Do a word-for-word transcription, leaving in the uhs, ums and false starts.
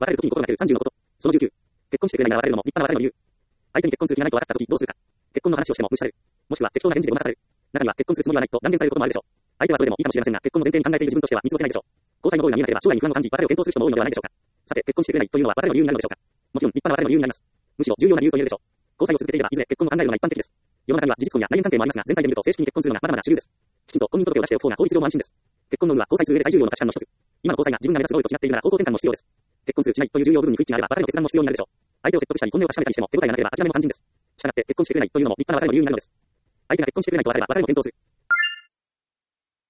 別れる時に心がけるさんじゅうのこと。そのじゅうきゅう。結婚してくれないなら別れるのも立派な別れの理由。相手に結婚する気がないと分かった時どうするか。結婚の話をしても無視される。もしくは適当な返事でごまかされる。中には結婚するつもりはないと断言されることもあるでしょう。相手はそれでもいいかもしれませんが、結婚の前提に考えている自分としては見過ごせないでしょう。交際の合意が見えなければ将来に不安を感じ、別れを検討する人も多いのではないでしょうか。さて、結婚してくれないというのは別れの理由になるのでしょうか。もちろん立派な別れの理由になります。むしろ重要な理由と言えるでしょう。交際を続けていればいずれ結婚を考えるのが一般的です。世の中には事実婚や内縁関係もありますが、全体で見ると正式に結婚するのがまだまだ主流です。きちんと婚姻届を出しておく方が法律上も安心です。結婚の有無は交際する上で最重要の価値観の一つ。今の交際が自分が目指すゴールと違っているなら方向転換も必要です。結婚するしないという重要部分に不一致があれば別れの決断も必要になるでしょう。相手を説得したり本音を確かめたりしても手応えがなければ諦めも肝心です。したがって結婚してくれないというのも立派な別れの理由になるのです。相手が結婚してくれないと別れば別れも検討する。